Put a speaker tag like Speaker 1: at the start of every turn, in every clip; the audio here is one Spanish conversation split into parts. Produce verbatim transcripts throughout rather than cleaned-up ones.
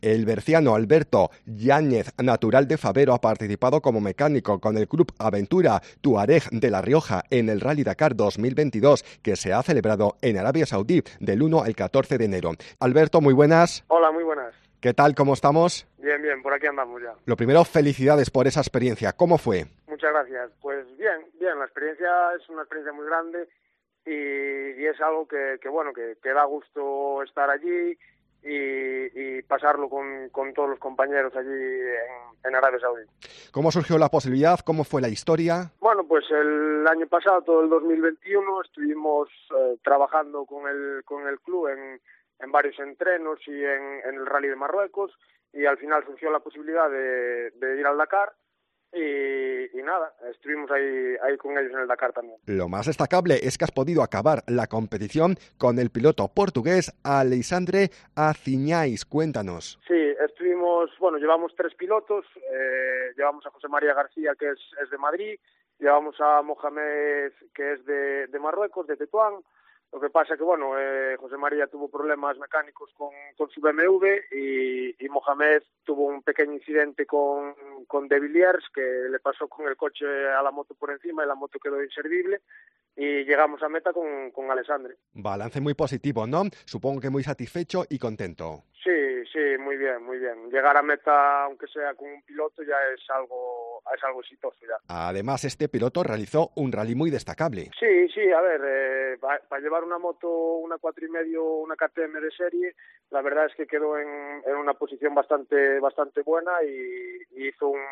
Speaker 1: El berciano Alberto Yáñez, natural de Fabero, ha participado como mecánico con el Club Aventura Tuareg de La Rioja en el Rally Dakar dos mil veintidós, que se ha celebrado en Arabia Saudí del uno al catorce de enero. Alberto, muy buenas.
Speaker 2: Hola, muy buenas.
Speaker 1: ¿Qué tal? ¿Cómo estamos?
Speaker 2: Bien, bien, por aquí andamos ya.
Speaker 1: Lo primero, felicidades por esa experiencia. ¿Cómo fue?
Speaker 2: Muchas gracias. Pues bien, bien, la experiencia es una experiencia muy grande y, y es algo que, que bueno, que, que da gusto estar allí y, y pasarlo con, con todos los compañeros allí en, en Arabia Saudí.
Speaker 1: ¿Cómo surgió la posibilidad? ¿Cómo fue la historia?
Speaker 2: Bueno, pues el año pasado, todo el dos mil veintiuno, estuvimos eh, trabajando con el, con el club en en varios entrenos y en, en el Rally de Marruecos, y al final surgió la posibilidad de, de ir al Dakar y, y nada, estuvimos ahí, ahí con ellos en el Dakar también.
Speaker 1: Lo más destacable es que has podido acabar la competición con el piloto portugués Alexandre Aciñais. Cuéntanos.
Speaker 2: Sí, estuvimos, bueno, llevamos tres pilotos, eh, llevamos a José María García, que es, es de Madrid, llevamos a Mohamed, que es de, de Marruecos, de Tetuán. Lo que pasa que, bueno, eh, José María tuvo problemas mecánicos con, con su B M W y, y Mohamed tuvo un pequeño incidente con, con De Villiers, que le pasó con el coche a la moto por encima y la moto quedó inservible, y llegamos a meta con, con Alexandre.
Speaker 1: Balance muy positivo, ¿no? Supongo que muy satisfecho y contento.
Speaker 2: Sí, sí, muy bien, muy bien. Llegar a meta, aunque sea con un piloto, ya es algo, es algo exitoso ya.
Speaker 1: Además, este piloto realizó un rally muy destacable.
Speaker 2: Sí, sí, a ver, eh, para pa llevar una moto, una cuatro y medio, una K T M de serie, la verdad es que quedó en, en una posición bastante, bastante buena y, y hizo un...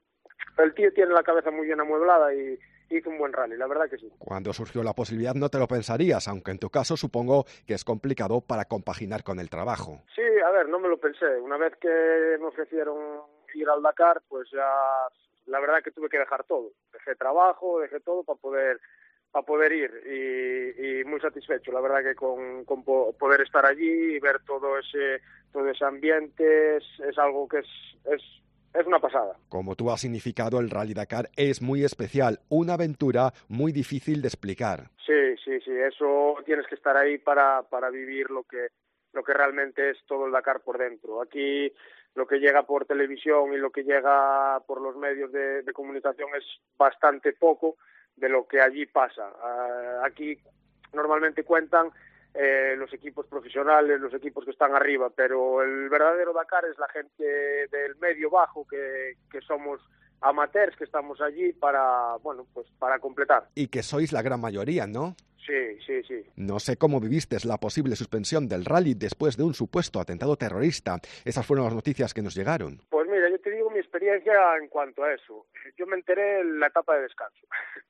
Speaker 2: El tío tiene la cabeza muy bien amueblada y hizo un buen rally, la verdad que sí.
Speaker 1: Cuando surgió la posibilidad no te lo pensarías, aunque en tu caso supongo que es complicado para compaginar con el trabajo.
Speaker 2: Sí, a ver, no me lo pensé. Una vez que me ofrecieron ir al Dakar, pues ya la verdad que tuve que dejar todo. Dejé trabajo, dejé todo para poder para poder ir y, y muy satisfecho, la verdad que con, con poder estar allí y ver todo ese todo ese ambiente es, es algo que es, es Es una pasada.
Speaker 1: Como tú has significado, el Rally Dakar es muy especial, una aventura muy difícil de explicar.
Speaker 2: Sí, sí, sí, eso tienes que estar ahí para, para vivir lo que, lo que realmente es todo el Dakar por dentro. Aquí lo que llega por televisión y lo que llega por los medios de, de comunicación es bastante poco de lo que allí pasa. Uh, aquí normalmente cuentan Eh, los equipos profesionales, los equipos que están arriba, pero el verdadero Dakar es la gente del medio bajo, que, que somos amateurs, que estamos allí para, bueno, pues para completar.
Speaker 1: Y que sois la gran mayoría, ¿no?
Speaker 2: Sí, sí, sí.
Speaker 1: No sé cómo viviste la posible suspensión del rally después de un supuesto atentado terrorista. Esas fueron las noticias que nos llegaron.
Speaker 2: Pues mira, yo te digo mi experiencia en cuanto a eso. Yo me enteré en la etapa de descanso.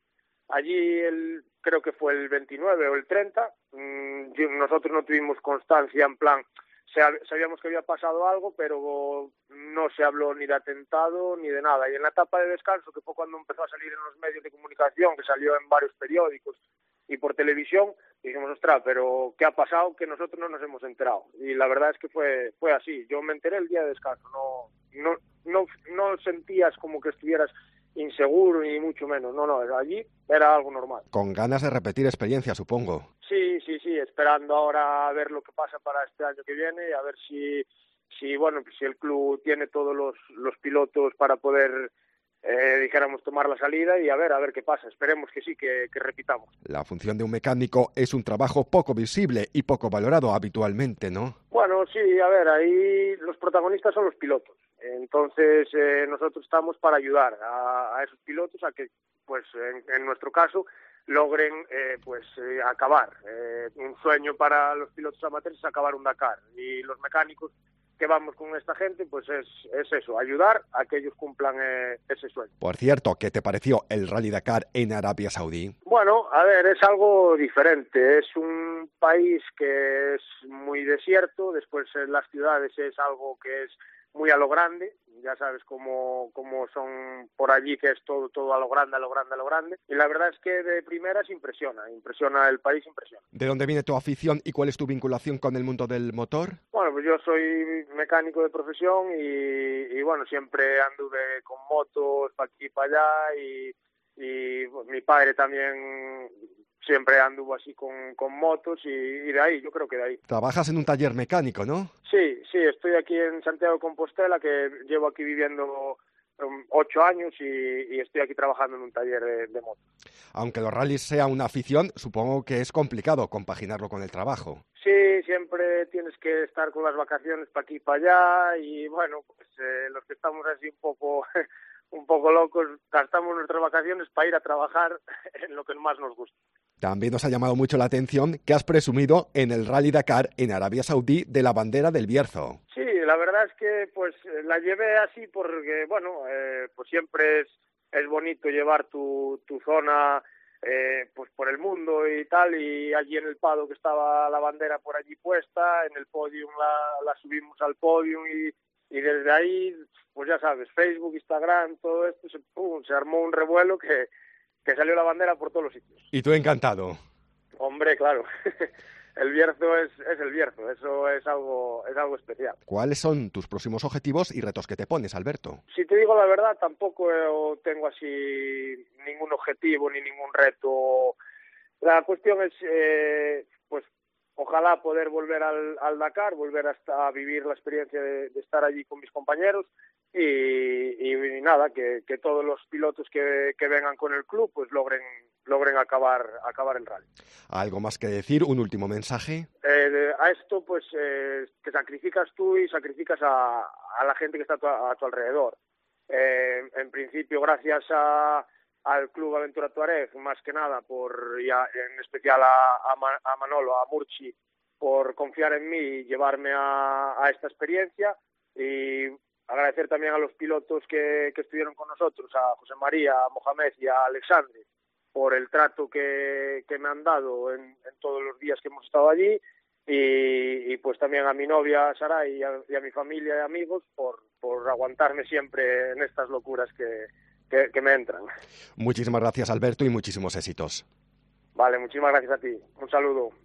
Speaker 2: Allí el, creo que fue el veintinueve o el treinta, mmm, nosotros no tuvimos constancia, en plan, sabíamos que había pasado algo, pero no se habló ni de atentado ni de nada. Y en la etapa de descanso, que fue cuando empezó a salir en los medios de comunicación, que salió en varios periódicos y por televisión, dijimos, ostras, pero ¿qué ha pasado? Que nosotros no nos hemos enterado. Y la verdad es que fue fue así. Yo me enteré el día de descanso, no no no, no sentías como que estuvieras inseguro ni mucho menos, no, no, allí era algo normal.
Speaker 1: Con ganas de repetir experiencia, supongo.
Speaker 2: Sí, sí, sí, esperando ahora a ver lo que pasa para este año que viene y a ver si, si bueno, si el club tiene todos los, los pilotos para poder, eh, dijéramos, tomar la salida y a ver, a ver qué pasa. Esperemos que sí, que, que repitamos.
Speaker 1: La función de un mecánico es un trabajo poco visible y poco valorado habitualmente, ¿no?
Speaker 2: Bueno, sí, a ver, ahí los protagonistas son los pilotos. Entonces, eh, nosotros estamos para ayudar a, a esos pilotos a que, pues, en, en nuestro caso, logren, eh, pues, eh, acabar. Eh, un sueño para los pilotos amateurs es acabar un Dakar. Y los mecánicos que vamos con esta gente, pues es, es eso, ayudar a que ellos cumplan eh, ese sueño.
Speaker 1: Por cierto, ¿qué te pareció el Rally Dakar en Arabia Saudí?
Speaker 2: Bueno, a ver, es algo diferente. Es un país que es muy desierto, después en las ciudades es algo que es muy a lo grande, ya sabes cómo, cómo son por allí, que es todo todo a lo grande, a lo grande, a lo grande, y la verdad es que de primeras impresiona, impresiona el país, impresiona.
Speaker 1: ¿De dónde viene tu afición y cuál es tu vinculación con el mundo del motor?
Speaker 2: Bueno, pues yo soy mecánico de profesión y, y bueno, siempre anduve con motos para aquí y para allá y, y mi padre también siempre anduvo así con, con motos y, y de ahí, yo creo que de ahí.
Speaker 1: Trabajas en un taller mecánico, ¿no?
Speaker 2: Sí, sí, estoy aquí en Santiago de Compostela, que llevo aquí viviendo um, ocho años y, y estoy aquí trabajando en un taller de, de motos.
Speaker 1: Aunque los rallies sea una afición, supongo que es complicado compaginarlo con el trabajo.
Speaker 2: Sí, siempre tienes que estar con las vacaciones para aquí y para allá y bueno, pues eh, los que estamos así un poco un poco locos gastamos nuestras vacaciones para ir a trabajar en lo que más nos gusta.
Speaker 1: También nos ha llamado mucho la atención que has presumido en el Rally Dakar en Arabia Saudí de la bandera del Bierzo.
Speaker 2: Sí, la verdad es que pues la llevé así porque, bueno, eh, pues siempre es, es bonito llevar tu, tu zona eh, pues por el mundo y tal, y allí en el Pado que estaba la bandera por allí puesta, en el podium la, la subimos al podium y, y desde ahí, pues ya sabes, Facebook, Instagram, todo esto, se, pum, se armó un revuelo que que salió la bandera por todos los sitios.
Speaker 1: Y tú encantado.
Speaker 2: Hombre, claro. El Bierzo es, es el Bierzo, eso es algo, es algo especial.
Speaker 1: ¿Cuáles son tus próximos objetivos y retos que te pones, Alberto?
Speaker 2: Si te digo la verdad, tampoco tengo así ningún objetivo ni ningún reto. La cuestión es, eh, pues, ojalá poder volver al, al Dakar, volver hasta a vivir la experiencia de, de estar allí con mis compañeros y, y, y nada, que, que todos los pilotos que, que vengan con el club pues logren logren acabar acabar el rally.
Speaker 1: ¿Algo más que decir? ¿Un último mensaje?
Speaker 2: Eh, a esto pues eh, que sacrificas tú y sacrificas a, a la gente que está a tu, a tu alrededor. Eh, en principio, gracias a al Club Aventura Tuareg, más que nada, por y a, en especial a, a, Man, a Manolo, a Murchi, por confiar en mí y llevarme a, a esta experiencia, y agradecer también a los pilotos que, que estuvieron con nosotros, a José María, a Mohamed y a Alexandre, por el trato que, que me han dado en, en todos los días que hemos estado allí, y, y pues también a mi novia Saray y a, y a mi familia y amigos por, por aguantarme siempre en estas locuras que Que, que me entran.
Speaker 1: Muchísimas gracias, Alberto, y muchísimos éxitos.
Speaker 2: Vale, muchísimas gracias a ti. Un saludo.